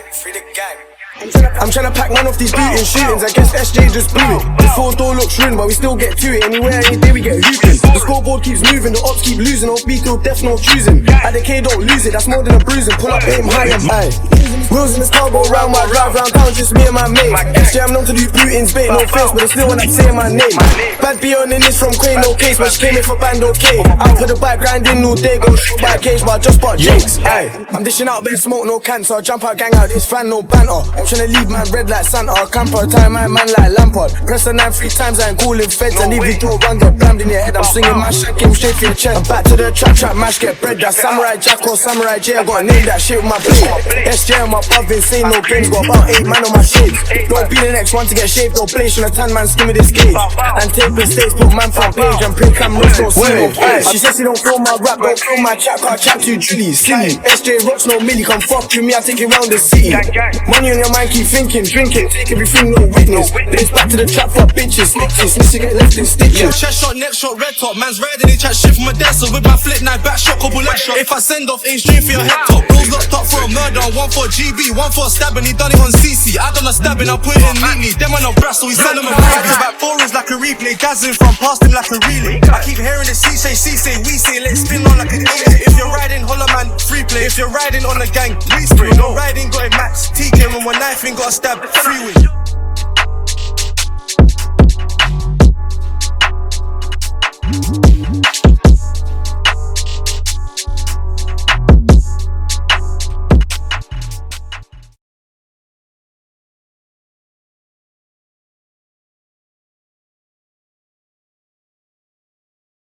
free the gang. I'm tryna pack one off these beating shootings. I guess SJ just blew it. The 4-door looks ruined, but we still get to it. Anywhere, any day we get hooping. The scoreboard keeps moving, the ops keep losing. Don't beat till death, no choosing. At the K, don't lose it, that's more than a bruising. Pull up, aim high and high. Wheels in this car go round, my drive round town, just me and my mate. SJ, I'm known to do bootings, bait, no face, but it's still when I say my name. Bad B on in this from Queen, no case, but she came in for band, okay. Out for the bike, grinding all day, go shoot by a cage, but I just bought Jakes. Aye, I'm dishing out, bit smoke, no cancer. Jump out, gang out, this fan, no banter. I'm tryna leave man red like Santa, camper, time my man like Lampard. Press the 9 3 times, I ain't calling feds. And if you do a run, get blammed in your head. I'm swinging my shit, came straight for your chest. I'm back to the trap, mash, get bread. That Samurai Jack or Samurai J, I gotta name that shit with my blade. SJ on my buff, insane, no games, got about 8 man on my shades. Don't be the next one to get shaved, don't play, should a tan man skim with this gauge. And take mistakes, put man front page, and pick cameras, don't see no face. She says she don't feel my rap, don't feel my chat, can't chat too Julie, silly. SJ rocks, no milli, come fuck with me, I take it round the city. Money on your mind, keep thinking, drinking, take everything, no witness. Then it's back to the trap for bitches, snitches get left in stitches. Chest shot, neck shot, red top, man's riding, they chat shit from a desert. With my flip knife, back shot, couple leg shot. If I send off, ain't straight for your head top. Bros locked up for a murder, one for GB, one for a stabbing, he done it on CC. I done a stabbing, I put it in neatly. Them on a brass, so we sell them a freebie. Back four is like a replay, gazzing from past him like a relay. I keep hearing the C say, we say, let's spin on like a delay. If you're riding, holla man, free play. If you're riding on the gang, we spray. No riding, got it max. TK when one knife ain't got a stab, freeway.